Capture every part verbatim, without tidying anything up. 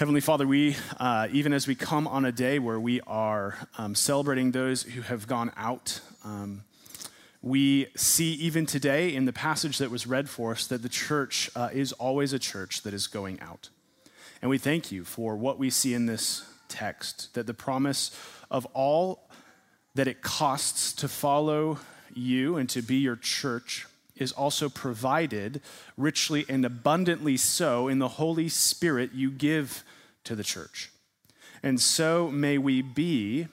Heavenly Father, we, uh, even as we come on a day where we are um, celebrating those who have gone out, um, we see even today in the passage that was read for us that the church uh, is always a church that is going out. And we thank you for what we see in this text, that the promise of all that it costs to follow you and to be your church is also provided richly and abundantly so in the Holy Spirit you give to the church. And so may we be,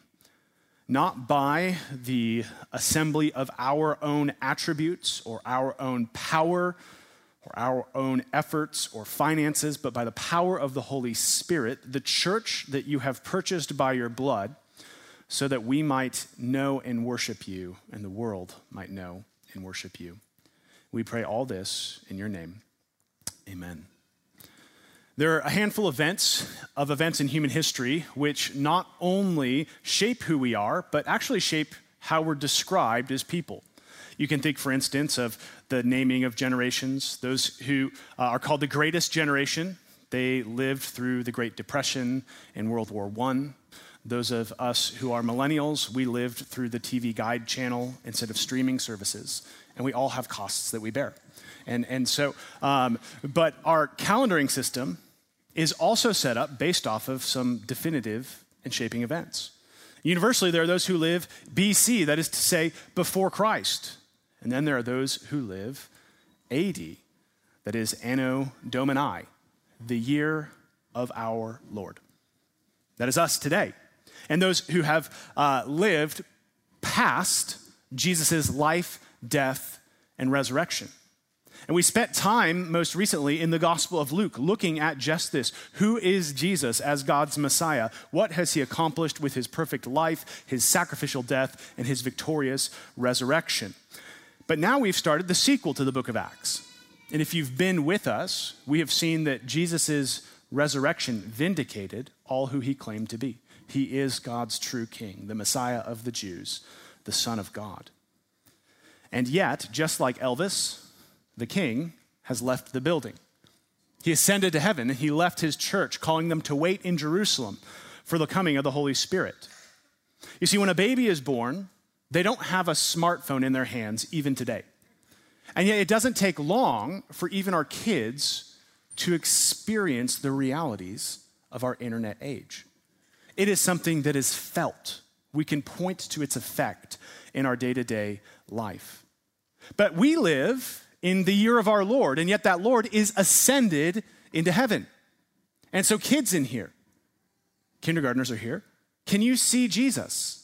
not by the assembly of our own attributes or our own power or our own efforts or finances, but by the power of the Holy Spirit, the church that you have purchased by your blood, so that we might know and worship you and the world might know and worship you. We pray all this in your name. Amen. There are a handful of events, of events in human history which not only shape who we are, but actually shape how we're described as people. You can think, for instance, of the naming of generations. Those who uh, are called the greatest generation, they lived through the Great Depression and World War One. Those of us who are millennials, we lived through the T V Guide channel instead of streaming services. And we all have costs that we bear. And, and so, um, but our calendaring system is also set up based off of some definitive and shaping events. Universally, there are those who live B C, that is to say, before Christ. And then there are those who live A D, that is Anno Domini, the year of our Lord. That is us today. And those who have uh, lived past Jesus' life, death, and resurrection. And we spent time most recently in the Gospel of Luke looking at just this. Who is Jesus as God's Messiah? What has he accomplished with his perfect life, his sacrificial death, and his victorious resurrection? But now we've started the sequel to the book of Acts. And if you've been with us, we have seen that Jesus' resurrection vindicated all who he claimed to be. He is God's true king, the Messiah of the Jews, the Son of God. And yet, just like Elvis, the king has left the building. He ascended to heaven and he left his church, calling them to wait in Jerusalem for the coming of the Holy Spirit. You see, when a baby is born, they don't have a smartphone in their hands even today. And yet it doesn't take long for even our kids to experience the realities of our internet age. It is something that is felt. We can point to its effect in our day-to-day life. But we live in the year of our Lord, and yet that Lord is ascended into heaven. And so kids in here, kindergartners are here, can you see Jesus?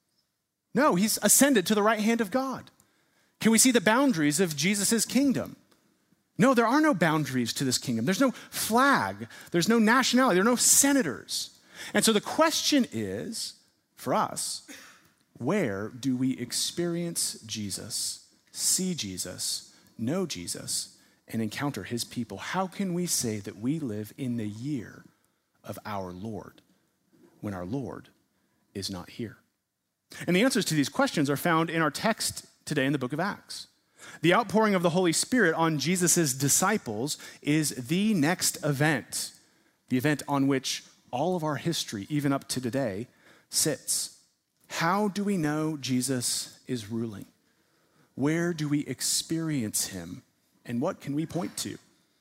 No, he's ascended to the right hand of God. Can we see the boundaries of Jesus' kingdom? No, there are no boundaries to this kingdom. There's no flag. There's no nationality. There are no senators. And so the question is, for us, where do we experience Jesus, see Jesus, know Jesus, and encounter his people? How can we say that we live in the year of our Lord when our Lord is not here? And the answers to these questions are found in our text today in the book of Acts. The outpouring of the Holy Spirit on Jesus' disciples is the next event, the event on which all of our history, even up to today, sits. How do we know Jesus is ruling? Where do we experience him? And what can we point to?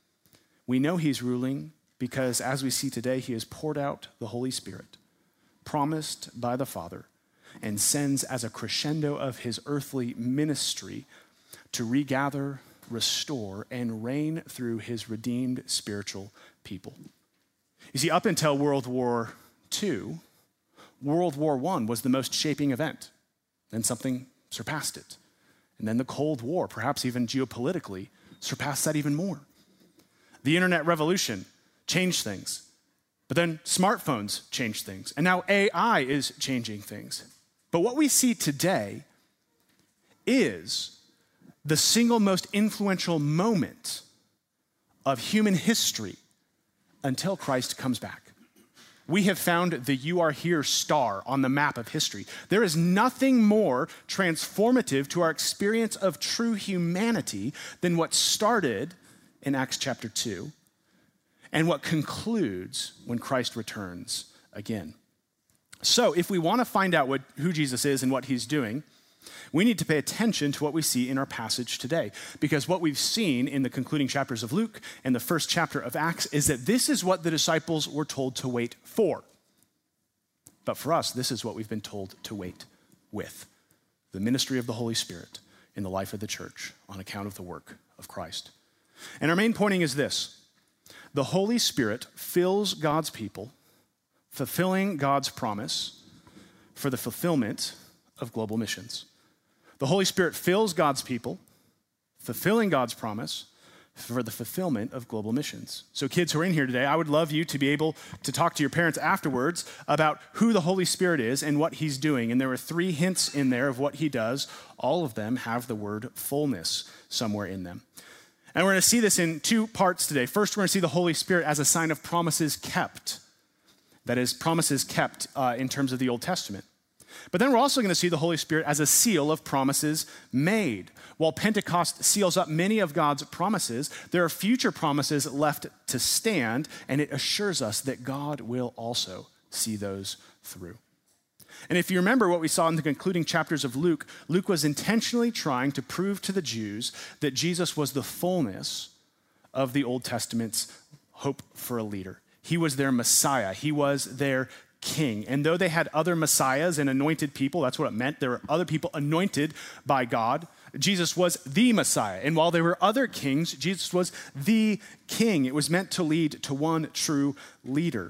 We know he's ruling because, as we see today, he has poured out the Holy Spirit, promised by the Father, and sends as a crescendo of his earthly ministry to regather, restore, and reign through his redeemed spiritual people. You see, up until World War Two, World War One was the most shaping event. Then something surpassed it. And then the Cold War, perhaps even geopolitically, surpassed that even more. The internet revolution changed things. But then smartphones changed things. And now A I is changing things. But what we see today is the single most influential moment of human history until Christ comes back. We have found the "You Are Here" star on the map of history. There is nothing more transformative to our experience of true humanity than what started in Acts chapter two and what concludes when Christ returns again. So if we want to find out what, who Jesus is and what he's doing, we need to pay attention to what we see in our passage today, because what we've seen in the concluding chapters of Luke and the first chapter of Acts is that this is what the disciples were told to wait for. But for us, this is what we've been told to wait with: the ministry of the Holy Spirit in the life of the church on account of the work of Christ. And our main pointing is this: the Holy Spirit fills God's people, fulfilling God's promise for the fulfillment of global missions. The Holy Spirit fills God's people, fulfilling God's promise for the fulfillment of global missions. So kids who are in here today, I would love you to be able to talk to your parents afterwards about who the Holy Spirit is and what he's doing. And there are three hints in there of what he does. All of them have the word fullness somewhere in them. And we're going to see this in two parts today. First, we're going to see the Holy Spirit as a sign of promises kept. That is, promises kept uh, in terms of the Old Testament. But then we're also going to see the Holy Spirit as a seal of promises made. While Pentecost seals up many of God's promises, there are future promises left to stand, and it assures us that God will also see those through. And if you remember what we saw in the concluding chapters of Luke, Luke was intentionally trying to prove to the Jews that Jesus was the fullness of the Old Testament's hope for a leader. He was their Messiah. He was their king. And though they had other messiahs and anointed people, that's what it meant. There were other people anointed by God. Jesus was the Messiah. And while there were other kings, Jesus was the king. It was meant to lead to one true leader.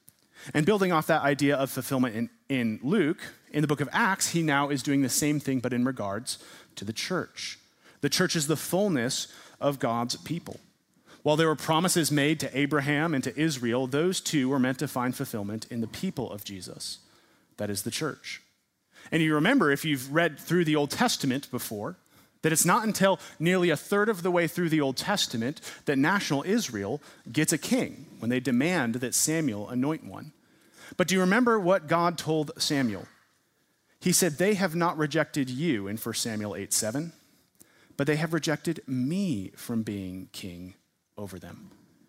And building off that idea of fulfillment in, in Luke, in the book of Acts, he now is doing the same thing, but in regards to the church. The church is the fullness of God's people. While there were promises made to Abraham and to Israel, those two were meant to find fulfillment in the people of Jesus. That is the church. And you remember, if you've read through the Old Testament before, that it's not until nearly a third of the way through the Old Testament that national Israel gets a king, when they demand that Samuel anoint one. But do you remember what God told Samuel? He said, "They have not rejected you," in First Samuel eight seven, "but they have rejected me from being king over them."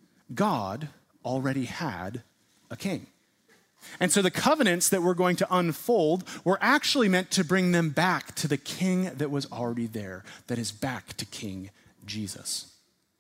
God already had a king. And so the covenants that we're going to unfold were actually meant to bring them back to the king that was already there, that is back to King Jesus.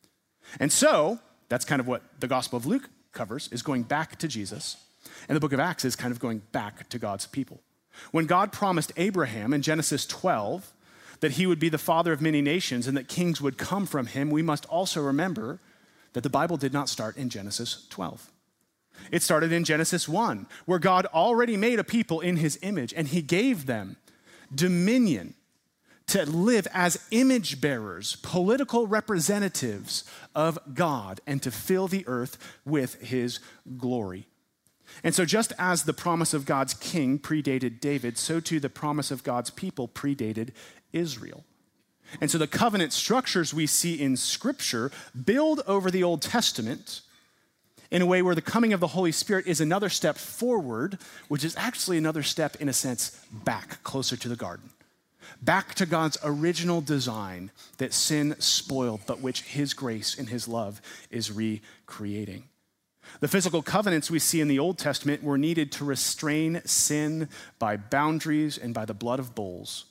And so that's kind of what the Gospel of Luke covers, is going back to Jesus. And the book of Acts is kind of going back to God's people. When God promised Abraham in Genesis twelve that he would be the father of many nations and that kings would come from him, we must also remember that the Bible did not start in Genesis twelve. It started in Genesis one, where God already made a people in his image, and he gave them dominion to live as image bearers, political representatives of God, and to fill the earth with his glory. And so just as the promise of God's king predated David, so too the promise of God's people predated Israel. And so the covenant structures we see in Scripture build over the Old Testament in a way where the coming of the Holy Spirit is another step forward, which is actually another step, in a sense, back, closer to the garden. Back to God's original design that sin spoiled, but which his grace and his love is recreating. The physical covenants we see in the Old Testament were needed to restrain sin by boundaries and by the blood of bulls.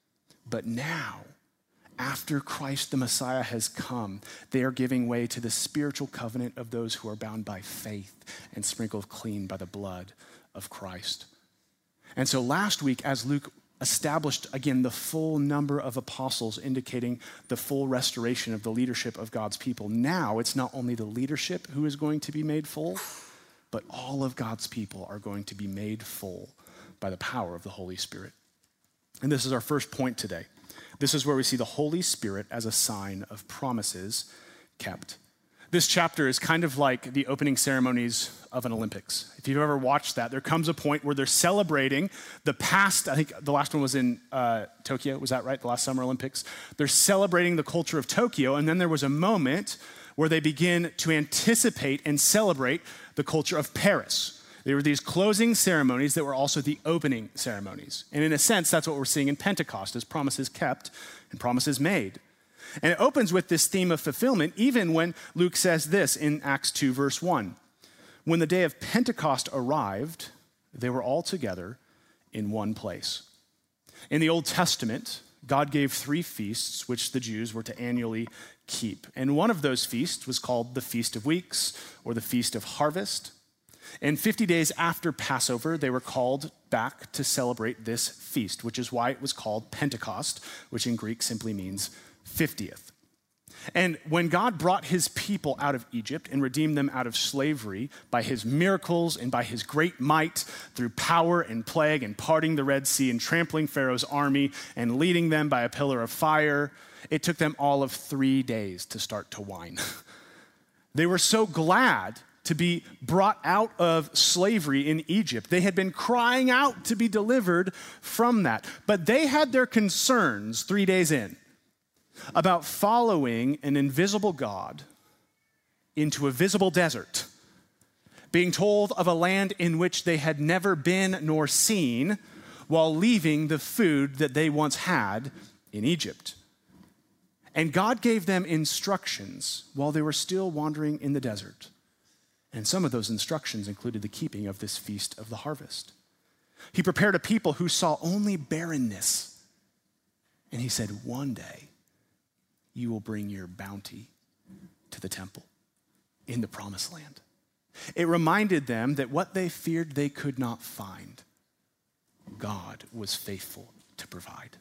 But now, after Christ the Messiah has come, they are giving way to the spiritual covenant of those who are bound by faith and sprinkled clean by the blood of Christ. And so last week, as Luke established again the full number of apostles, indicating the full restoration of the leadership of God's people, now it's not only the leadership who is going to be made full, but all of God's people are going to be made full by the power of the Holy Spirit. And this is our first point today. This is where we see the Holy Spirit as a sign of promises kept. This chapter is kind of like the opening ceremonies of an Olympics. If you've ever watched that, there comes a point where they're celebrating the past, I think the last one was in uh, Tokyo, was that right? The last Summer Olympics. They're celebrating the culture of Tokyo, and then there was a moment where they begin to anticipate and celebrate the culture of Paris. There were these closing ceremonies that were also the opening ceremonies. And in a sense, that's what we're seeing in Pentecost, as promises kept and promises made. And it opens with this theme of fulfillment, even when Luke says this in Acts two, verse one. When the day of Pentecost arrived, they were all together in one place. In the Old Testament, God gave three feasts which the Jews were to annually keep. And one of those feasts was called the Feast of Weeks, or the Feast of Harvest. And fifty days after Passover, they were called back to celebrate this feast, which is why it was called Pentecost, which in Greek simply means fiftieth. And when God brought his people out of Egypt and redeemed them out of slavery by his miracles and by his great might through power and plague and parting the Red Sea and trampling Pharaoh's army and leading them by a pillar of fire, it took them all of three days to start to whine. They were so glad to be brought out of slavery in Egypt. They had been crying out to be delivered from that. But they had their concerns three days in about following an invisible God into a visible desert, being told of a land in which they had never been nor seen, while leaving the food that they once had in Egypt. And God gave them instructions while they were still wandering in the desert. And some of those instructions included the keeping of this feast of the harvest. He prepared a people who saw only barrenness. And he said, one day, you will bring your bounty to the temple in the promised land. It reminded them that what they feared they could not find, God was faithful to provide.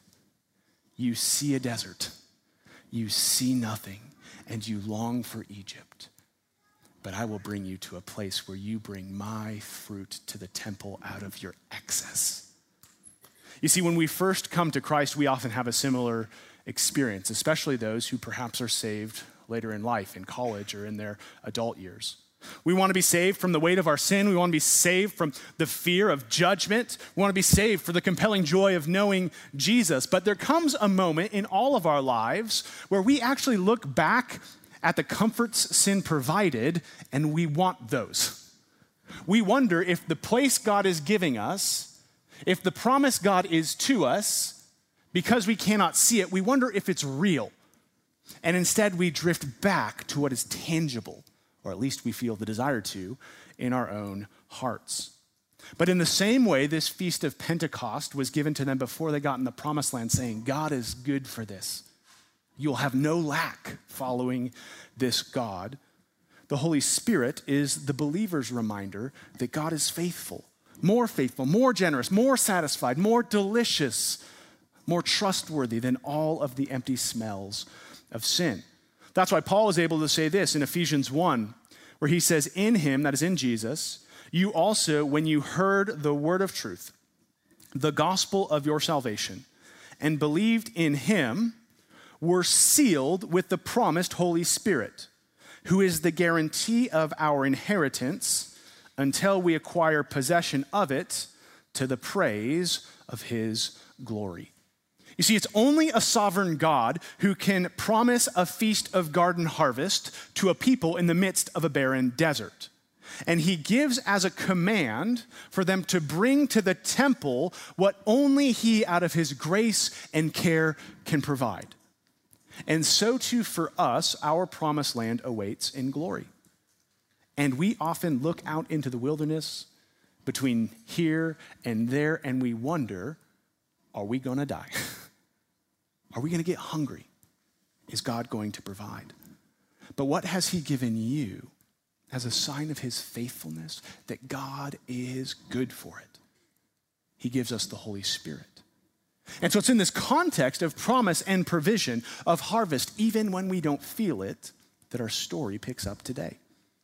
You see a desert, you see nothing, and you long for Egypt. But I will bring you to a place where you bring my fruit to the temple out of your excess. You see, when we first come to Christ, we often have a similar experience, especially those who perhaps are saved later in life, in college or in their adult years. We want to be saved from the weight of our sin. We want to be saved from the fear of judgment. We want to be saved for the compelling joy of knowing Jesus. But there comes a moment in all of our lives where we actually look back at the comforts sin provided and we want those. We wonder if the place God is giving us, if the promise God is to us, because we cannot see it, we wonder if it's real. And instead we drift back to what is tangible, or at least we feel the desire to, in our own hearts. But in the same way, this Feast of Pentecost was given to them before they got in the promised land, saying, God is good for this. You'll have no lack following this God. The Holy Spirit is the believer's reminder that God is faithful, more faithful, more generous, more satisfied, more delicious, more trustworthy than all of the empty smells of sin. That's why Paul is able to say this in Ephesians one, where he says, in him, that is in Jesus, you also, when you heard the word of truth, the gospel of your salvation, and believed in him, were sealed with the promised Holy Spirit, who is the guarantee of our inheritance until we acquire possession of it to the praise of his glory. You see, it's only a sovereign God who can promise a feast of garden harvest to a people in the midst of a barren desert. And he gives as a command for them to bring to the temple what only he, out of his grace and care, can provide. And so too for us, our promised land awaits in glory. And we often look out into the wilderness between here and there, and we wonder, are we going to die? Are we going to get hungry? Is God going to provide? But what has he given you as a sign of his faithfulness? That God is good for it. He gives us the Holy Spirit. And so it's in this context of promise and provision, of harvest, even when we don't feel it, that our story picks up today.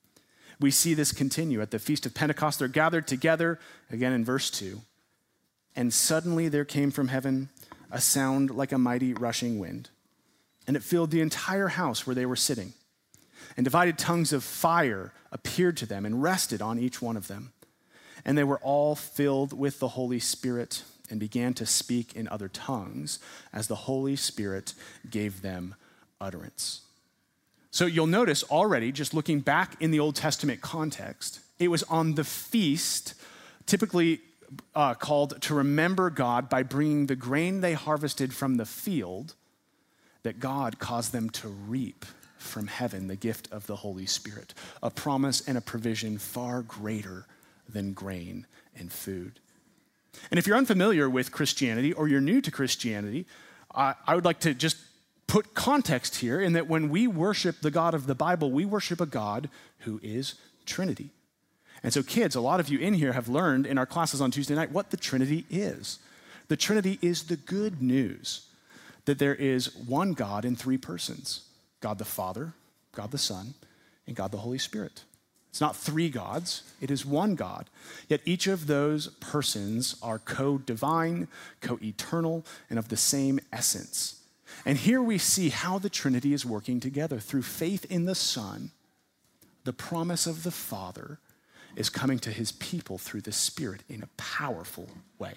We see this continue at the Feast of Pentecost. They're gathered together, again in verse two. And suddenly there came from heaven a sound like a mighty rushing wind, and it filled the entire house where they were sitting. And divided tongues of fire appeared to them and rested on each one of them. And they were all filled with the Holy Spirit and began to speak in other tongues as the Holy Spirit gave them utterance. So you'll notice already, just looking back in the Old Testament context, it was on the feast, typically uh, called to remember God by bringing the grain they harvested from the field, that God caused them to reap from heaven the gift of the Holy Spirit, a promise and a provision far greater than grain and food. And if you're unfamiliar with Christianity or you're new to Christianity, I, I would like to just put context here in that when we worship the God of the Bible, we worship a God who is Trinity. And so kids, a lot of you in here have learned in our classes on Tuesday night what the Trinity is. The Trinity is the good news that there is one God in three persons, God the Father, God the Son, and God the Holy Spirit. It's not three gods, it is one God. Yet each of those persons are co-divine, co-eternal, and of the same essence. And here we see how the Trinity is working together. Through faith in the Son, the promise of the Father is coming to his people through the Spirit in a powerful way.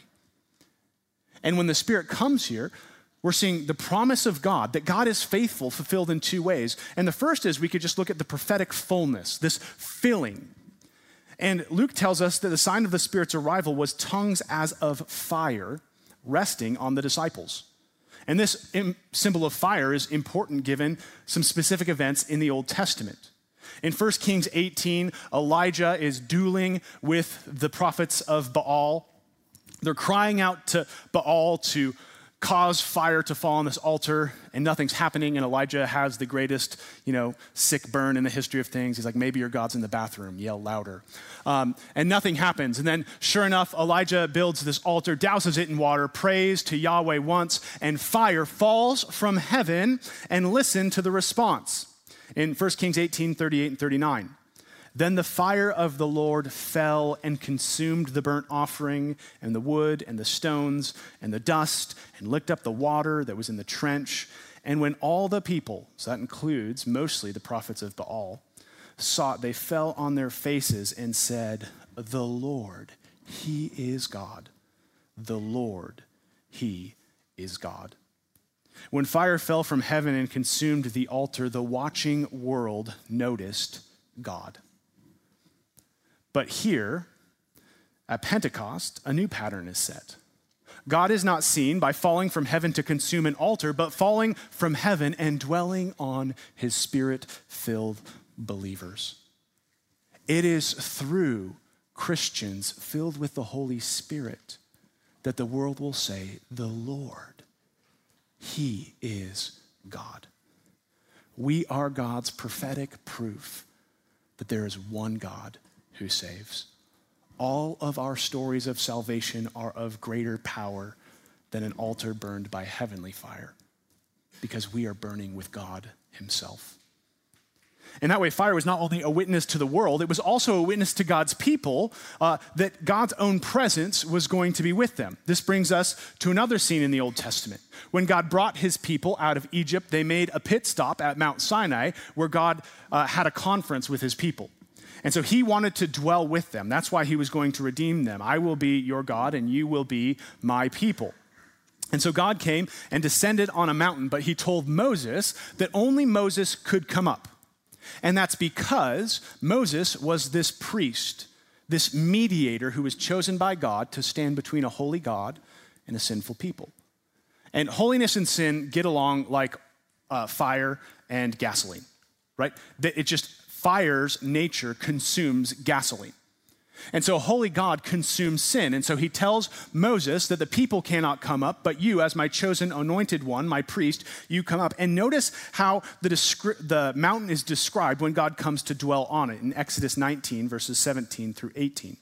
And when the Spirit comes here, we're seeing the promise of God, that God is faithful, fulfilled in two ways. And the first is we could just look at the prophetic fullness, this filling. And Luke tells us that the sign of the Spirit's arrival was tongues as of fire resting on the disciples. And this symbol of fire is important given some specific events in the Old Testament. In First Kings eighteen, Elijah is dueling with the prophets of Baal. They're crying out to Baal to cause fire to fall on this altar, and nothing's happening, and Elijah has the greatest, you know, sick burn in the history of things. He's like, maybe your God's in the bathroom, yell louder. Um, and nothing happens. And then, sure enough, Elijah builds this altar, douses it in water, prays to Yahweh once, and fire falls from heaven, and listen to the response. In First Kings eighteen, thirty-eight and thirty-nine. Then the fire of the Lord fell and consumed the burnt offering and the wood and the stones and the dust and licked up the water that was in the trench. And when all the people, so that includes mostly the prophets of Baal, saw it, they fell on their faces and said, "The Lord, he is God. The Lord, he is God." When fire fell from heaven and consumed the altar, the watching world noticed God. But here, at Pentecost, a new pattern is set. God is not seen by falling from heaven to consume an altar, but falling from heaven and dwelling on his Spirit-filled believers. It is through Christians filled with the Holy Spirit that the world will say, "The Lord, he is God." We are God's prophetic proof that there is one God who saves. All of our stories of salvation are of greater power than an altar burned by heavenly fire, because we are burning with God himself. In that way, fire was not only a witness to the world, it was also a witness to God's people, uh, that God's own presence was going to be with them. This brings us to another scene in the Old Testament. When God brought his people out of Egypt, they made a pit stop at Mount Sinai, where God uh, had a conference with his people. And so he wanted to dwell with them. That's why he was going to redeem them. I will be your God, and you will be my people. And so God came and descended on a mountain, but he told Moses that only Moses could come up. And that's because Moses was this priest, this mediator who was chosen by God to stand between a holy God and a sinful people. And holiness and sin get along like uh, fire and gasoline, right? It just Fire's nature consumes gasoline. And so holy God consumes sin. And so he tells Moses that the people cannot come up, but you, as my chosen anointed one, my priest, you come up. And notice how the, descri- the mountain is described when God comes to dwell on it in Exodus nineteen, verses seventeen through eighteen.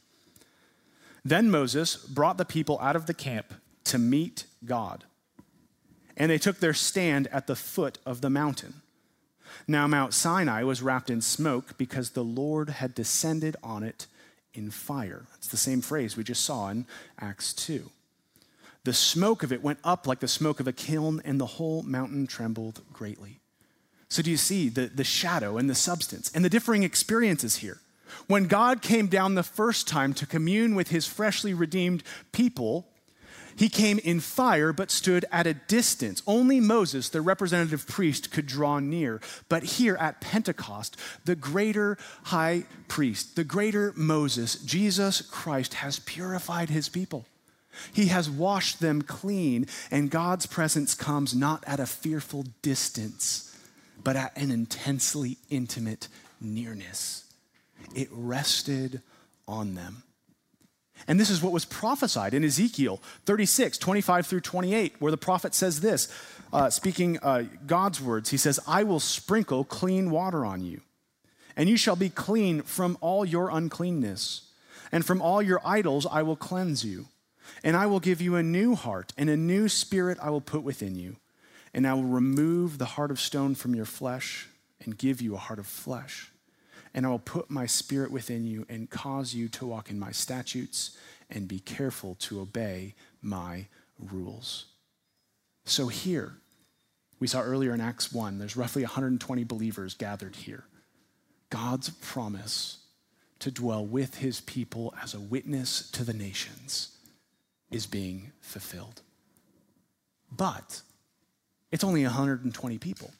Then Moses brought the people out of the camp to meet God. And they took their stand at the foot of the mountain. Now Mount Sinai was wrapped in smoke because the Lord had descended on it in fire. It's the same phrase we just saw in Acts two. The smoke of it went up like the smoke of a kiln, and the whole mountain trembled greatly. So do you see the, the shadow and the substance and the differing experiences here? When God came down the first time to commune with his freshly redeemed people, he came in fire, but stood at a distance. Only Moses, the representative priest, could draw near. But here at Pentecost, the greater high priest, the greater Moses, Jesus Christ, has purified his people. He has washed them clean, and God's presence comes not at a fearful distance, but at an intensely intimate nearness. It rested on them. And this is what was prophesied in Ezekiel thirty-six, twenty-five through twenty-eight, where the prophet says this, uh, speaking uh, God's words. He says, I will sprinkle clean water on you, and you shall be clean from all your uncleanness, and from all your idols I will cleanse you. And I will give you a new heart, and a new spirit I will put within you. And I will remove the heart of stone from your flesh and give you a heart of flesh. And I will put my spirit within you and cause you to walk in my statutes and be careful to obey my rules. So here, we saw earlier in Acts one, there's roughly one hundred twenty believers gathered here. God's promise to dwell with his people as a witness to the nations is being fulfilled. But it's only one hundred twenty people.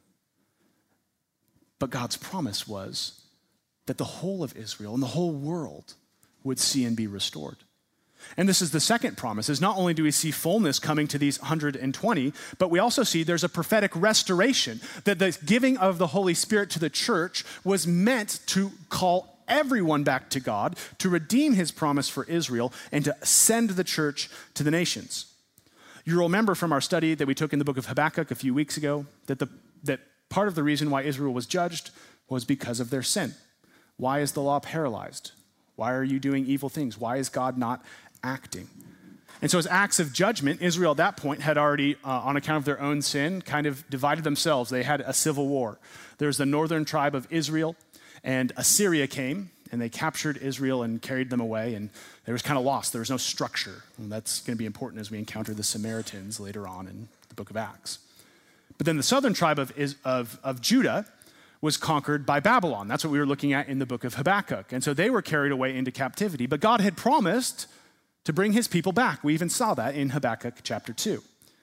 But God's promise was that the whole of Israel and the whole world would see and be restored. And this is the second promise, is not only do we see fullness coming to these one hundred twenty, but we also see there's a prophetic restoration, that the giving of the Holy Spirit to the church was meant to call everyone back to God, to redeem his promise for Israel, and to send the church to the nations. You remember from our study that we took in the book of Habakkuk a few weeks ago that, the, that part of the reason why Israel was judged was because of their sin. Why is the law paralyzed? Why are you doing evil things? Why is God not acting? And so as acts of judgment, Israel at that point had already, uh, on account of their own sin, kind of divided themselves. They had a civil war. There was the northern tribe of Israel, and Assyria came, and they captured Israel and carried them away, and they was kind of lost. There was no structure. And that's going to be important as we encounter the Samaritans later on in the book of Acts. But then the southern tribe of, of, of Judah was conquered by Babylon. That's what we were looking at in the book of Habakkuk. And so they were carried away into captivity. But God had promised to bring his people back. We even saw that in Habakkuk chapter two.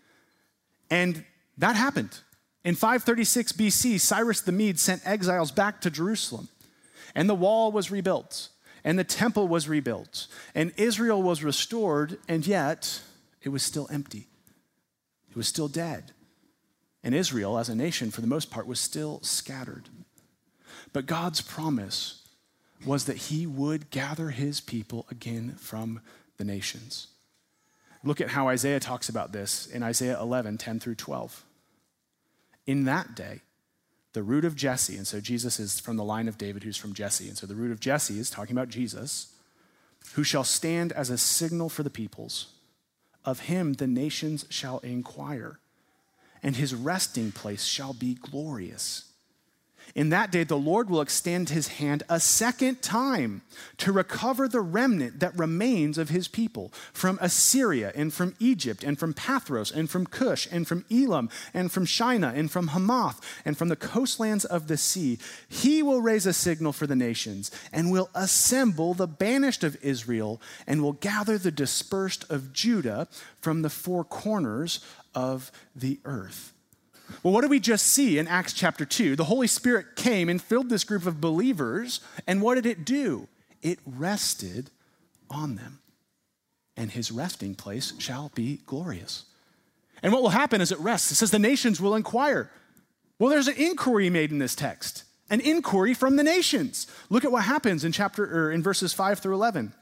And that happened. In five thirty-six B C, Cyrus the Mede sent exiles back to Jerusalem. And the wall was rebuilt. And the temple was rebuilt. And Israel was restored. And yet, it was still empty. It was still dead. And Israel, as a nation, for the most part, was still scattered. But God's promise was that he would gather his people again from the nations. Look at how Isaiah talks about this in Isaiah eleven, ten through twelve. In that day, the root of Jesse, and so Jesus is from the line of David who's from Jesse, and so the root of Jesse is talking about Jesus, who shall stand as a signal for the peoples. Of him the nations shall inquire, and his resting place shall be glorious. In that day, the Lord will extend his hand a second time to recover the remnant that remains of his people from Assyria and from Egypt and from Pathros and from Cush and from Elam and from Shinar and from Hamath and from the coastlands of the sea. He will raise a signal for the nations and will assemble the banished of Israel and will gather the dispersed of Judah from the four corners of the earth. Well, what did we just see in Acts chapter two? The Holy Spirit came and filled this group of believers, and what did it do? It rested on them, and his resting place shall be glorious. And what will happen as it rests? It says the nations will inquire. Well, there's an inquiry made in this text, an inquiry from the nations. Look at what happens in chapter or in verses five through eleven.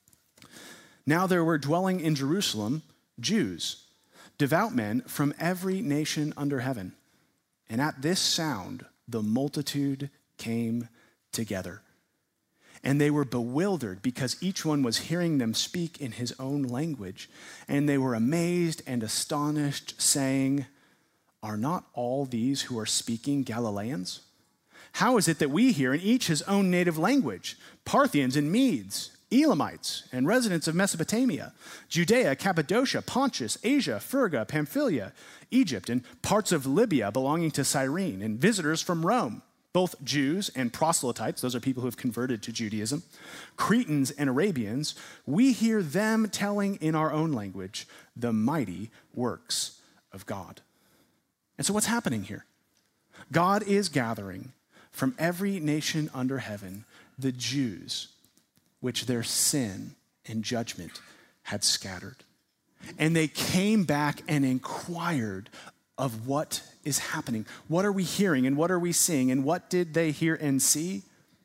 Now there were dwelling in Jerusalem Jews, devout men from every nation under heaven. And at this sound, the multitude came together. And they were bewildered because each one was hearing them speak in his own language. And they were amazed and astonished, saying, are not all these who are speaking Galileans? How is it that we hear in each his own native language, Parthians and Medes, Elamites and residents of Mesopotamia, Judea, Cappadocia, Pontus, Asia, Phrygia, Pamphylia, Egypt, and parts of Libya belonging to Cyrene, and visitors from Rome, both Jews and proselytes, those are people who have converted to Judaism, Cretans and Arabians, we hear them telling in our own language the mighty works of God. And so what's happening here? God is gathering from every nation under heaven the Jews which their sin and judgment had scattered. And they came back and inquired of what is happening. What are we hearing and what are we seeing? And what did they hear and see?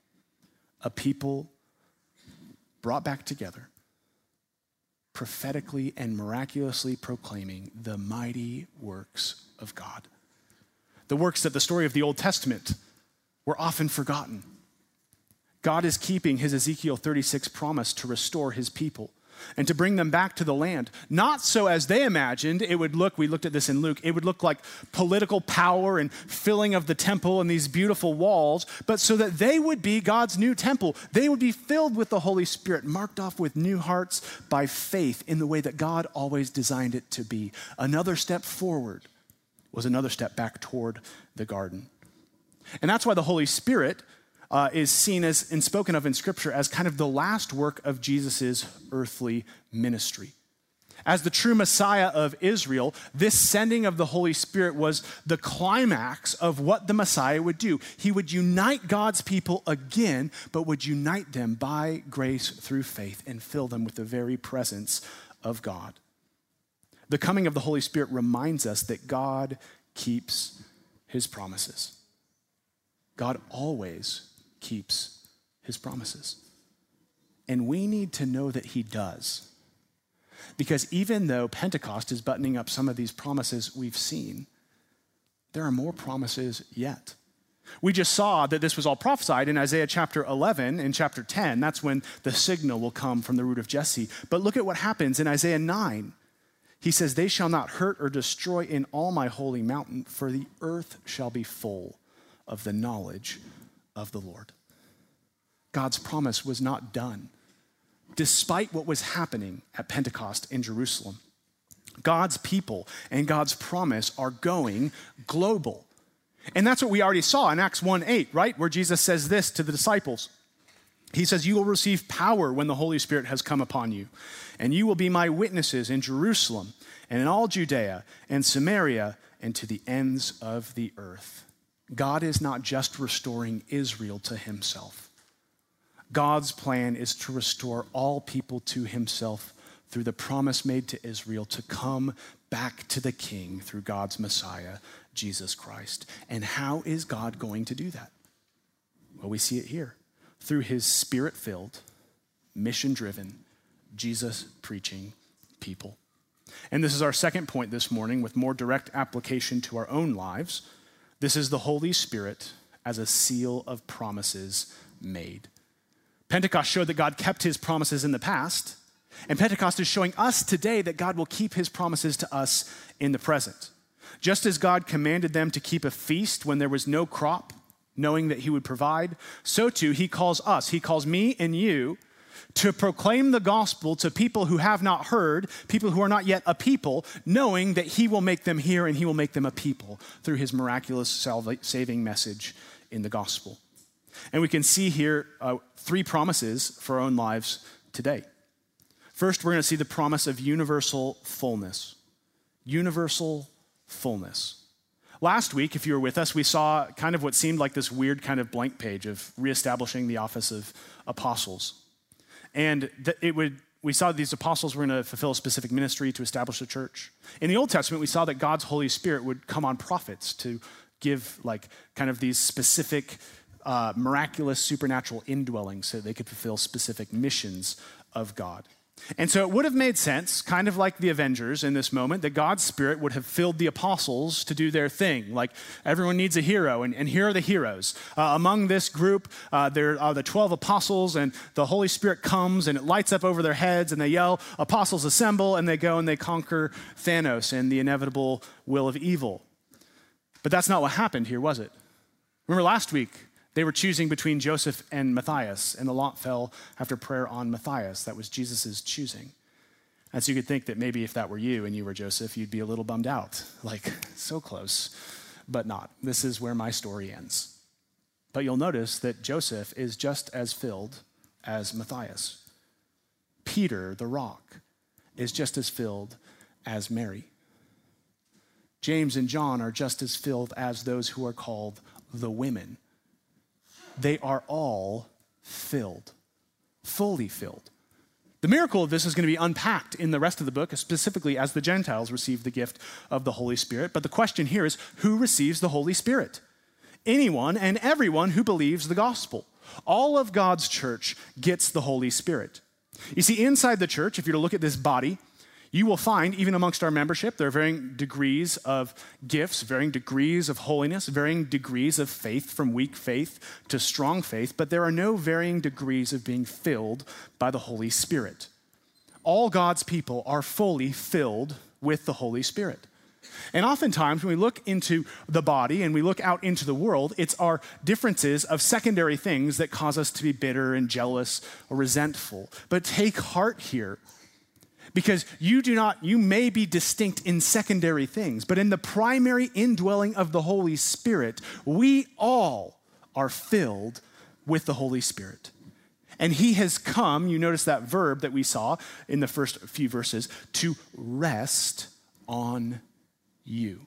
A people brought back together, prophetically and miraculously proclaiming the mighty works of God. The works that the story of the Old Testament were often forgotten. God is keeping his Ezekiel thirty-six promise to restore his people and to bring them back to the land. Not so as they imagined it would look, we looked at this in Luke, it would look like political power and filling of the temple and these beautiful walls, but so that they would be God's new temple. They would be filled with the Holy Spirit, marked off with new hearts by faith in the way that God always designed it to be. Another step forward was another step back toward the garden. And that's why the Holy Spirit Uh, is seen as and spoken of in Scripture as kind of the last work of Jesus' earthly ministry. As the true Messiah of Israel, this sending of the Holy Spirit was the climax of what the Messiah would do. He would unite God's people again, but would unite them by grace through faith and fill them with the very presence of God. The coming of the Holy Spirit reminds us that God keeps his promises. God always keeps his promises. And we need to know that he does. Because even though Pentecost is buttoning up some of these promises we've seen, there are more promises yet. We just saw that this was all prophesied in Isaiah chapter eleven and chapter ten. That's when the signal will come from the root of Jesse. But look at what happens in Isaiah nine. He says, "They shall not hurt or destroy in all my holy mountain, for the earth shall be full of the knowledge of the Lord." God's promise was not done, despite what was happening at Pentecost in Jerusalem. God's people and God's promise are going global. And that's what we already saw in Acts one eight, right? Where Jesus says this to the disciples. He says, "You will receive power when the Holy Spirit has come upon you, and you will be my witnesses in Jerusalem and in all Judea and Samaria and to the ends of the earth." God is not just restoring Israel to himself. God's plan is to restore all people to himself through the promise made to Israel to come back to the King through God's Messiah, Jesus Christ. And how is God going to do that? Well, we see it here. Through his spirit-filled, mission-driven, Jesus-preaching people. And this is our second point this morning with more direct application to our own lives. This is the Holy Spirit as a seal of promises made. Pentecost showed that God kept his promises in the past, and Pentecost is showing us today that God will keep his promises to us in the present. Just as God commanded them to keep a feast when there was no crop, knowing that he would provide, so too he calls us, he calls me and you to proclaim the gospel to people who have not heard, people who are not yet a people, knowing that he will make them hear and he will make them a people through his miraculous salva- saving message in the gospel. And we can see here uh, three promises for our own lives today. First, we're going to see the promise of universal fullness. Universal fullness. Last week, if you were with us, we saw kind of what seemed like this weird kind of blank page of reestablishing the office of apostles. And th- it would we saw that these apostles were going to fulfill a specific ministry to establish a church. In the Old Testament, we saw that God's Holy Spirit would come on prophets to give like kind of these specific uh, miraculous supernatural indwellings so they could fulfill specific missions of God. And so it would have made sense, kind of like the Avengers in this moment, that God's Spirit would have filled the apostles to do their thing. Like everyone needs a hero, and, and here are the heroes. Uh, among this group, uh, there are the twelve apostles, and the Holy Spirit comes, and it lights up over their heads, and they yell, "Apostles assemble," and they go and they conquer Thanos and the inevitable will of evil. But that's not what happened here, was it? Remember last week, they were choosing between Joseph and Matthias, and the lot fell after prayer on Matthias. That was Jesus' choosing. And so you could think that maybe if that were you and you were Joseph, you'd be a little bummed out. Like, so close, but not. This is where my story ends. But you'll notice that Joseph is just as filled as Matthias. Peter, the rock, is just as filled as Mary. James and John are just as filled as those who are called the women. They are all filled, fully filled, The miracle of this is going to be unpacked in the rest of the book, specifically as the Gentiles receive the gift of the Holy Spirit. But the question here is, who receives the Holy Spirit? Anyone and everyone who believes the gospel. All of God's church gets the Holy Spirit. You see, inside the church, if you're to look at this body, you will find, even amongst our membership, there are varying degrees of gifts, varying degrees of holiness, varying degrees of faith, from weak faith to strong faith, but there are no varying degrees of being filled by the Holy Spirit. All God's people are fully filled with the Holy Spirit. And oftentimes, when we look into the body and we look out into the world, it's our differences of secondary things that cause us to be bitter and jealous or resentful. But take heart here. Because you do not, you may be distinct in secondary things, but in the primary indwelling of the Holy Spirit, we all are filled with the Holy Spirit. And he has come, you notice that verb that we saw in the first few verses, to rest on you.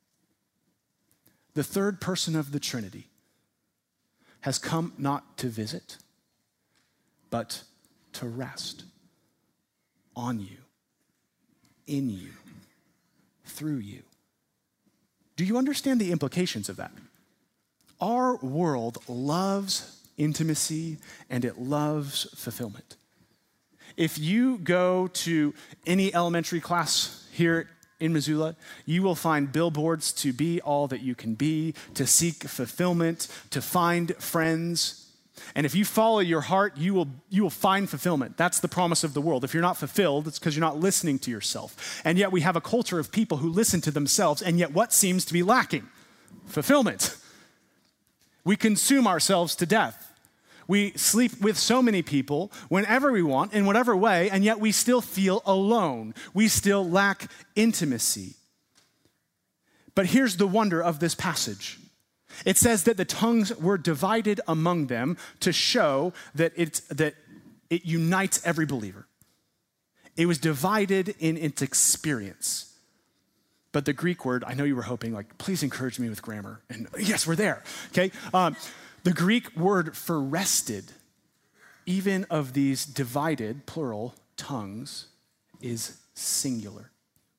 The third person of the Trinity has come not to visit, but to rest on you, in you, through you. Do you understand the implications of that? Our world loves intimacy and it loves fulfillment. If you go to any elementary class here in Missoula, you will find billboards to be all that you can be, to seek fulfillment, to find friends. And if you follow your heart, you will, you will find fulfillment. That's the promise of the world. If you're not fulfilled, it's because you're not listening to yourself. And yet we have a culture of people who listen to themselves, and yet what seems to be lacking? Fulfillment. We consume ourselves to death. We sleep with so many people whenever we want, in whatever way, and yet we still feel alone. We still lack intimacy. But here's the wonder of this passage. It says that the tongues were divided among them to show that, it's, that it unites every believer. It was divided in its experience. But the Greek word, I know you were hoping, like, please encourage me with grammar. And yes, we're there, okay? Um, the Greek word for rested, even of these divided, plural, tongues, is singular.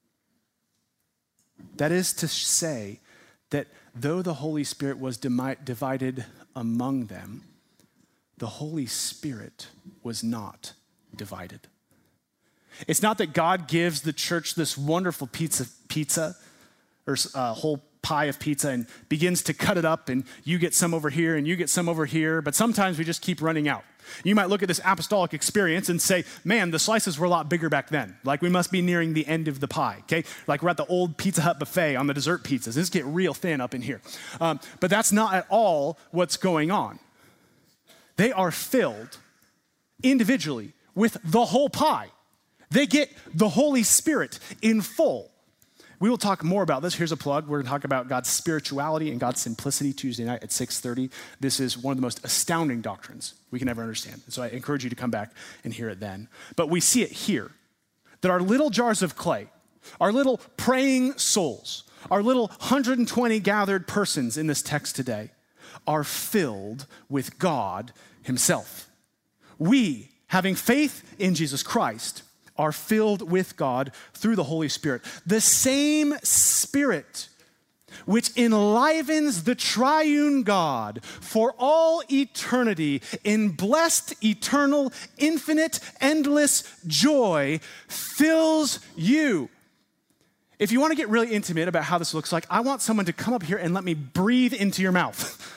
That is to say that though the Holy Spirit was demi- divided among them, the Holy Spirit was not divided. It's not that God gives the church this wonderful pizza, pizza or a whole pie of pizza and begins to cut it up and you get some over here and you get some over here, but sometimes we just keep running out. You might look at this apostolic experience and say, man, the slices were a lot bigger back then. Like we must be nearing the end of the pie, okay? Like we're at the old Pizza Hut buffet on the dessert pizzas. This get real thin up in here. Um, but that's not at all what's going on. They are filled individually with the whole pie. They get the Holy Spirit in full. We will talk more about this. Here's a plug. We're going to talk about God's spirituality and God's simplicity Tuesday night at six thirty. This is one of the most astounding doctrines we can ever understand. So I encourage you to come back and hear it then. But we see it here, that our little jars of clay, our little praying souls, our little one hundred twenty gathered persons in this text today are filled with God himself. We, having faith in Jesus Christ, are filled with God through the Holy Spirit. The same Spirit which enlivens the triune God for all eternity in blessed, eternal, infinite, endless joy fills you. If you want to get really intimate about how this looks like, I want someone to come up here and let me breathe into your mouth.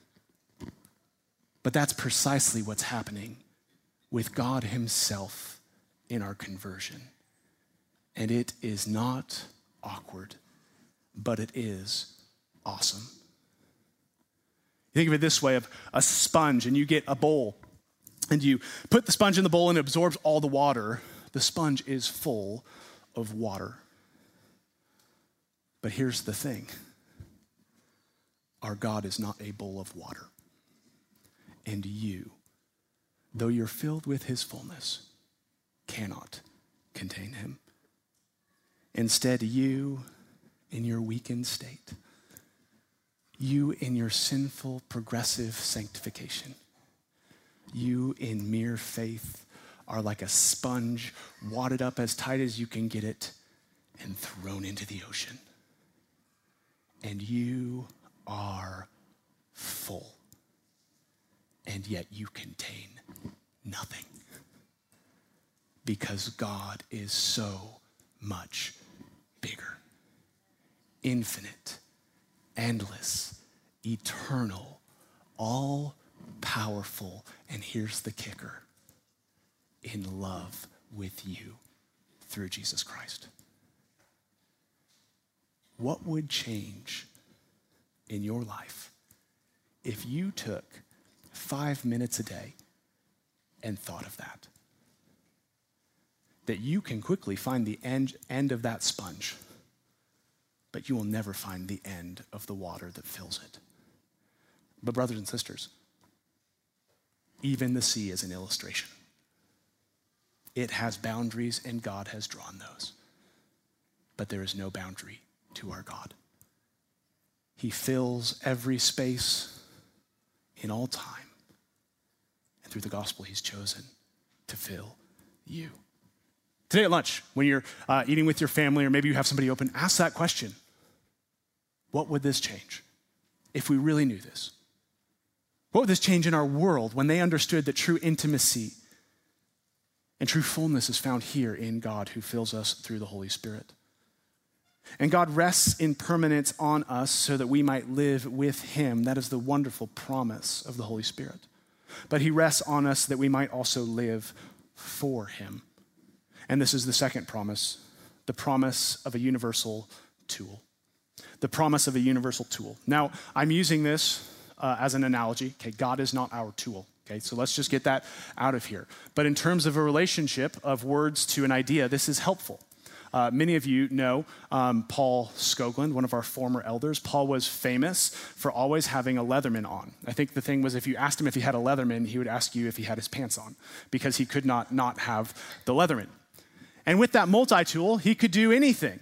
But that's precisely what's happening with God himself in our conversion. And it is not awkward, but it is awesome. You think of it this way, of a sponge, and you get a bowl, and you put the sponge in the bowl and it absorbs all the water. The sponge is full of water. But here's the thing. Our God is not a bowl of water. And you, though you're filled with his fullness, cannot contain him. Instead, you, in your weakened state, you in your sinful, progressive sanctification, you in mere faith are like a sponge, wadded up as tight as you can get it, and thrown into the ocean. And you are full, and yet you contain nothing, because God is so much bigger, infinite, endless, eternal, all-powerful, and here's the kicker, in love with you through Jesus Christ. What would change in your life if you took five minutes a day and thought of that? That you can quickly find the end, end of that sponge, but you will never find the end of the water that fills it. But brothers and sisters, even the sea is an illustration. It has boundaries, and God has drawn those. But there is no boundary to our God. He fills every space in all time. And through the gospel, he's chosen to fill you. Today at lunch, when you're uh, eating with your family, or maybe you have somebody open, ask that question. What would this change if we really knew this? What would this change in our world when they understood that true intimacy and true fullness is found here in God who fills us through the Holy Spirit? And God rests in permanence on us so that we might live with him. That is the wonderful promise of the Holy Spirit. But he rests on us that we might also live for him. And this is the second promise, the promise of a universal tool. The promise of a universal tool. Now, I'm using this uh, as an analogy. Okay, God is not our tool. Okay, so let's just get that out of here. But in terms of a relationship of words to an idea, this is helpful. Uh, many of you know um, Paul Skoglund, one of our former elders. Paul was famous for always having a Leatherman on. I think the thing was, if you asked him if he had a Leatherman, he would ask you if he had his pants on, because he could not not have the Leatherman. And with that multi-tool, he could do anything.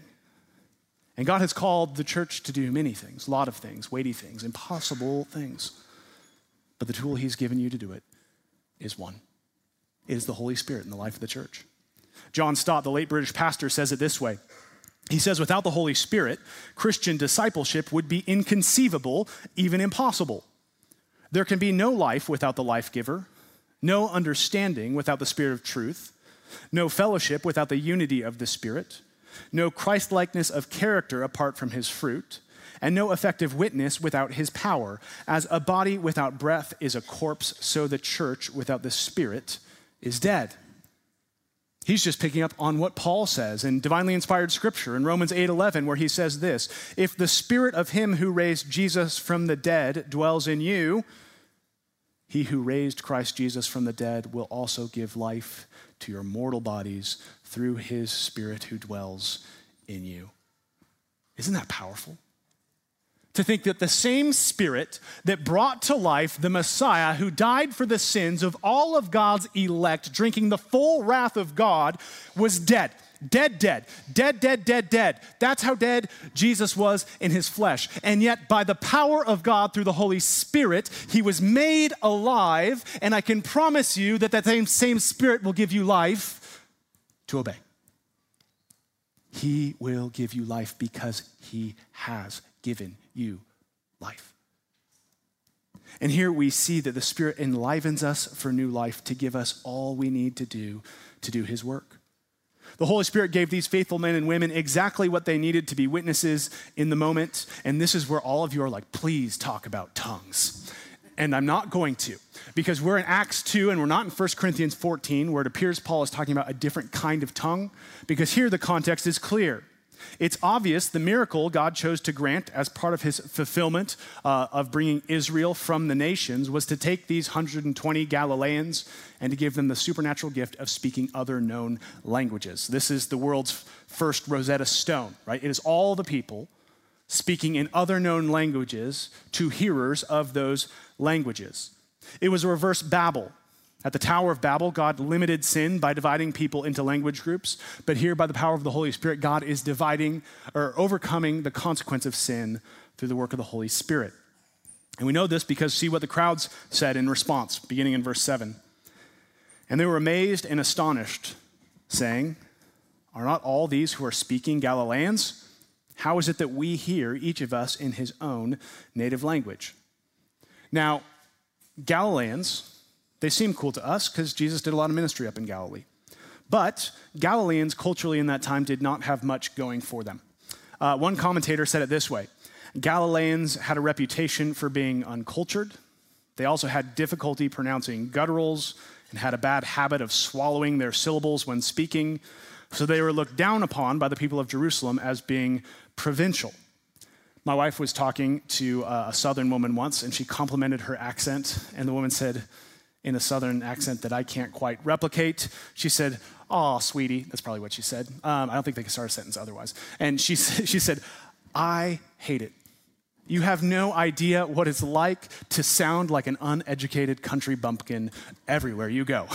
And God has called the church to do many things, a lot of things, weighty things, impossible things. But the tool he's given you to do it is one. It is the Holy Spirit in the life of the church. John Stott, the late British pastor, says it this way. He says, without the Holy Spirit, Christian discipleship would be inconceivable, even impossible. There can be no life without the life giver, no understanding without the Spirit of truth, no fellowship without the unity of the Spirit, no Christ-likeness of character apart from his fruit, and no effective witness without his power. As a body without breath is a corpse, so the church without the Spirit is dead. He's just picking up on what Paul says in divinely inspired scripture in Romans eight eleven, where he says this, if the Spirit of him who raised Jesus from the dead dwells in you, he who raised Christ Jesus from the dead will also give life to your mortal bodies through his Spirit who dwells in you. Isn't that powerful? To think that the same Spirit that brought to life the Messiah who died for the sins of all of God's elect, drinking the full wrath of God, was dead. Dead, dead, dead, dead, dead, dead. That's how dead Jesus was in his flesh. And yet by the power of God through the Holy Spirit, he was made alive. And I can promise you that that same, same Spirit will give you life to obey. He will give you life because he has given you life. And here we see that the Spirit enlivens us for new life to give us all we need to do to do his work. The Holy Spirit gave these faithful men and women exactly what they needed to be witnesses in the moment. And this is where all of you are like, please talk about tongues. And I'm not going to, because we're in Acts two and we're not in First Corinthians fourteen, where it appears Paul is talking about a different kind of tongue, because here the context is clear. It's obvious the miracle God chose to grant as part of his fulfillment uh, of bringing Israel from the nations was to take these one hundred twenty Galileans and to give them the supernatural gift of speaking other known languages. This is the world's first Rosetta Stone, right? It is all the people speaking in other known languages to hearers of those languages. It was a reverse Babel. At the Tower of Babel, God limited sin by dividing people into language groups. But here, by the power of the Holy Spirit, God is dividing or overcoming the consequence of sin through the work of the Holy Spirit. And we know this because see what the crowds said in response, beginning in verse seven. And they were amazed and astonished, saying, "Are not all these who are speaking Galileans? How is it that we hear, each of us, in his own native language?" Now, Galileans, they seem cool to us because Jesus did a lot of ministry up in Galilee. But Galileans culturally in that time did not have much going for them. Uh, one commentator said it this way: Galileans had a reputation for being uncultured. They also had difficulty pronouncing gutturals and had a bad habit of swallowing their syllables when speaking. So they were looked down upon by the people of Jerusalem as being provincial. My wife was talking to a Southern woman once, and she complimented her accent, and the woman said, in a Southern accent that I can't quite replicate, she said, "Aw, sweetie." That's probably what she said. Um, I don't think they could start a sentence otherwise. And she, she said, "I hate it. You have no idea what it's like to sound like an uneducated country bumpkin everywhere you go."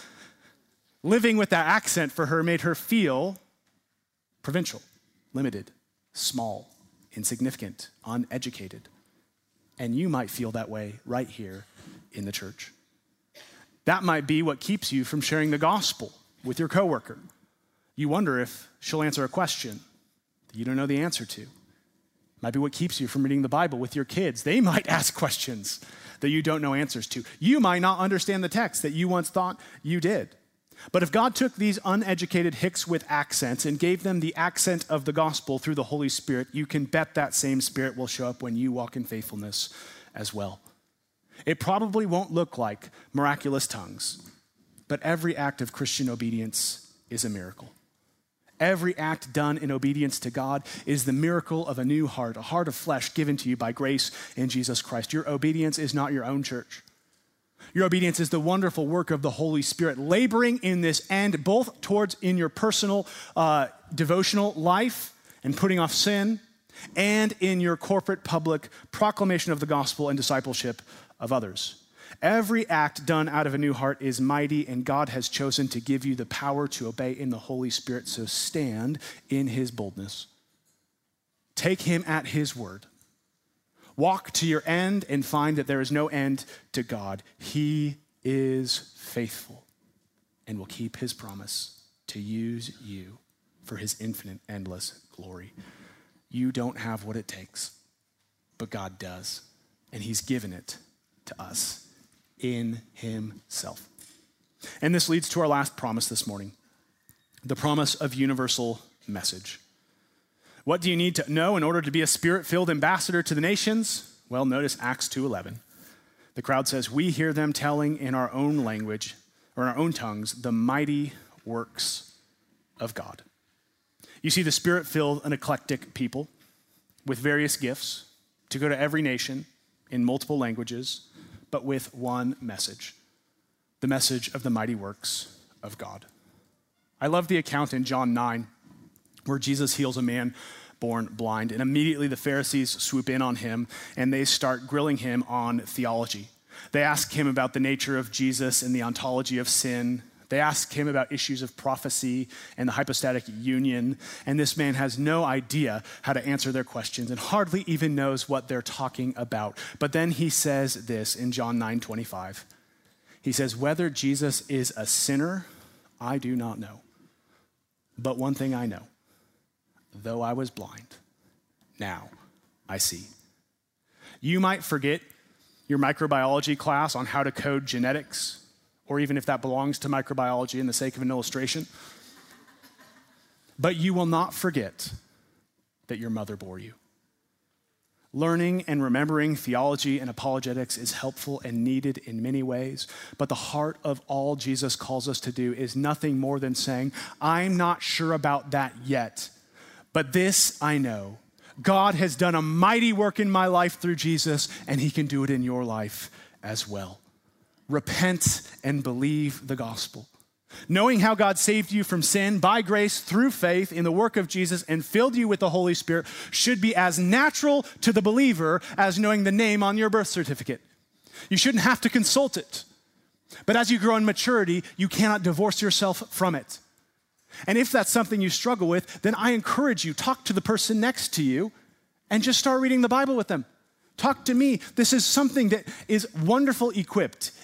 Living with that accent for her made her feel provincial, limited, small, insignificant, uneducated. And you might feel that way right here in the church. That might be what keeps you from sharing the gospel with your coworker. You wonder if she'll answer a question that you don't know the answer to. Might be what keeps you from reading the Bible with your kids. They might ask questions that you don't know answers to. You might not understand the text that you once thought you did. But if God took these uneducated hicks with accents and gave them the accent of the gospel through the Holy Spirit, you can bet that same Spirit will show up when you walk in faithfulness as well. It probably won't look like miraculous tongues, but every act of Christian obedience is a miracle. Every act done in obedience to God is the miracle of a new heart, a heart of flesh given to you by grace in Jesus Christ. Your obedience is not your own church. Your obedience is the wonderful work of the Holy Spirit, laboring in this end, both towards in your personal uh, devotional life and putting off sin, and in your corporate public proclamation of the gospel and discipleship of others. Every act done out of a new heart is mighty, and God has chosen to give you the power to obey in the Holy Spirit, so stand in his boldness. Take him at his word. Walk to your end and find that there is no end to God. He is faithful and will keep his promise to use you for his infinite, endless glory. You don't have what it takes, but God does, and he's given it to us in himself. And this leads to our last promise this morning, the promise of universal message. What do you need to know in order to be a Spirit-filled ambassador to the nations? Well, notice Acts two eleven. The crowd says, "We hear them telling in our own language, or in our own tongues, the mighty works of God." You see, the Spirit-filled and eclectic people with various gifts to go to every nation in multiple languages, but with one message, the message of the mighty works of God. I love the account in John nine where Jesus heals a man born blind, and immediately the Pharisees swoop in on him and they start grilling him on theology. They ask him about the nature of Jesus and the ontology of sin. They ask him about issues of prophecy and the hypostatic union, and this man has no idea how to answer their questions and hardly even knows what they're talking about. But then he says this in John nine twenty-five. He says, "Whether Jesus is a sinner, I do not know. But one thing I know, though I was blind, now I see." You might forget your microbiology class on how to code genetics, or even if that belongs to microbiology in the sake of an illustration. But you will not forget that your mother bore you. Learning and remembering theology and apologetics is helpful and needed in many ways, but the heart of all Jesus calls us to do is nothing more than saying, "I'm not sure about that yet, but this I know. God has done a mighty work in my life through Jesus, and he can do it in your life as well." Repent and believe the gospel. Knowing how God saved you from sin by grace through faith in the work of Jesus and filled you with the Holy Spirit should be as natural to the believer as knowing the name on your birth certificate. You shouldn't have to consult it. But as you grow in maturity, you cannot divorce yourself from it. And if that's something you struggle with, then I encourage you, talk to the person next to you and just start reading the Bible with them. Talk to me. This is something that is wonderful equipped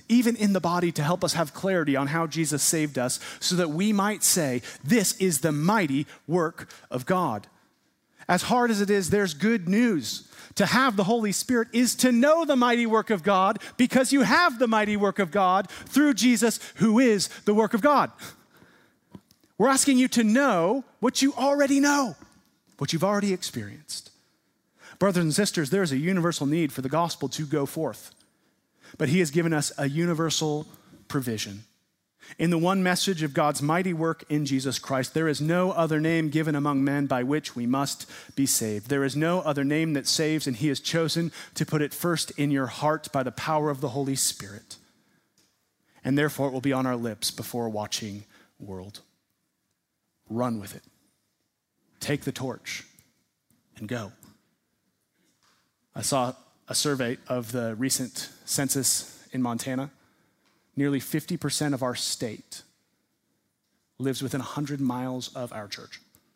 even in the body, to help us have clarity on how Jesus saved us so that we might say, this is the mighty work of God. As hard as it is, there's good news. To have the Holy Spirit is to know the mighty work of God because you have the mighty work of God through Jesus, who is the work of God. We're asking you to know what you already know, what you've already experienced. Brothers and sisters, there is a universal need for the gospel to go forth, but he has given us a universal provision. In the one message of God's mighty work in Jesus Christ, there is no other name given among men by which we must be saved. There is no other name that saves, and he has chosen to put it first in your heart by the power of the Holy Spirit. And therefore it will be on our lips before a watching world. Run with it. Take the torch and go. I saw a survey of the recent census in Montana. Nearly fifty percent of our state lives within one hundred miles of our church.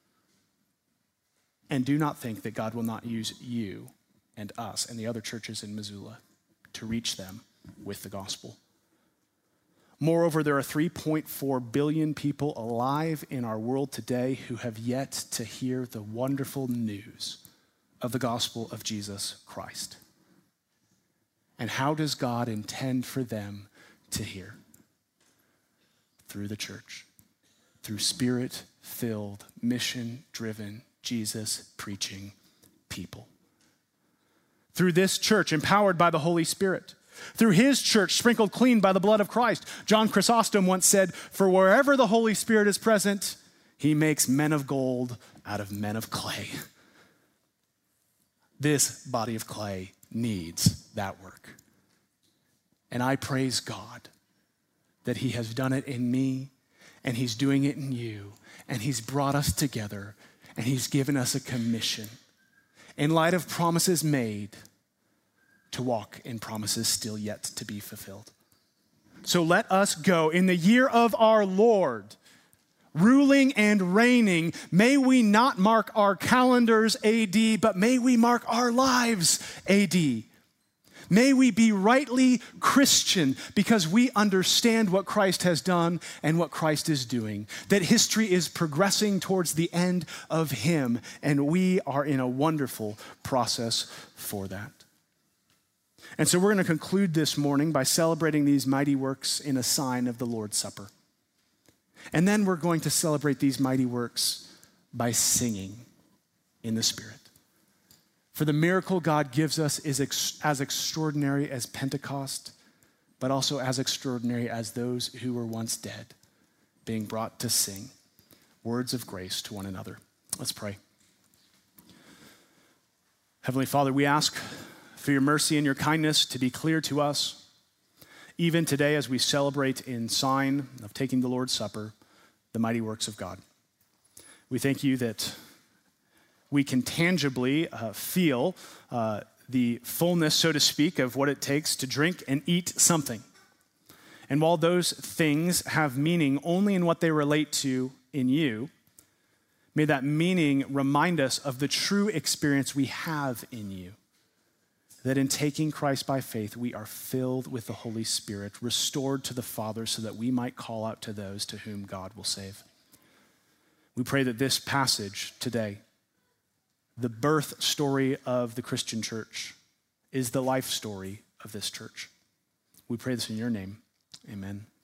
And do not think that God will not use you and us and the other churches in Missoula to reach them with the gospel. Moreover, there are three point four billion people alive in our world today who have yet to hear the wonderful news of the gospel of Jesus Christ. And how does God intend for them to hear? Through the church, through spirit-filled, mission-driven, Jesus-preaching people. Through this church empowered by the Holy Spirit. Through his church sprinkled clean by the blood of Christ. John Chrysostom once said, "For wherever the Holy Spirit is present, he makes men of gold out of men of clay." This body of clay needs that work. And I praise God that he has done it in me, and he's doing it in you, and he's brought us together, and he's given us a commission in light of promises made to walk in promises still yet to be fulfilled. So let us go in the year of our Lord, ruling and reigning. May we not mark our calendars A D, but may we mark our lives A D. May we be rightly Christian because we understand what Christ has done and what Christ is doing, that history is progressing towards the end of him, and we are in a wonderful process for that. And so we're going to conclude this morning by celebrating these mighty works in a sign of the Lord's Supper. And then we're going to celebrate these mighty works by singing in the Spirit. For the miracle God gives us is ex- as extraordinary as Pentecost, but also as extraordinary as those who were once dead, being brought to sing words of grace to one another. Let's pray. Heavenly Father, we ask for your mercy and your kindness to be clear to us, even today as we celebrate in sign of taking the Lord's Supper, the mighty works of God. We thank you that we can tangibly uh, feel uh, the fullness, so to speak, of what it takes to drink and eat something. And while those things have meaning only in what they relate to in you, may that meaning remind us of the true experience we have in you. That in taking Christ by faith, we are filled with the Holy Spirit, restored to the Father so that we might call out to those to whom God will save. We pray that this passage today, the birth story of the Christian church, is the life story of this church. We pray this in your name. Amen.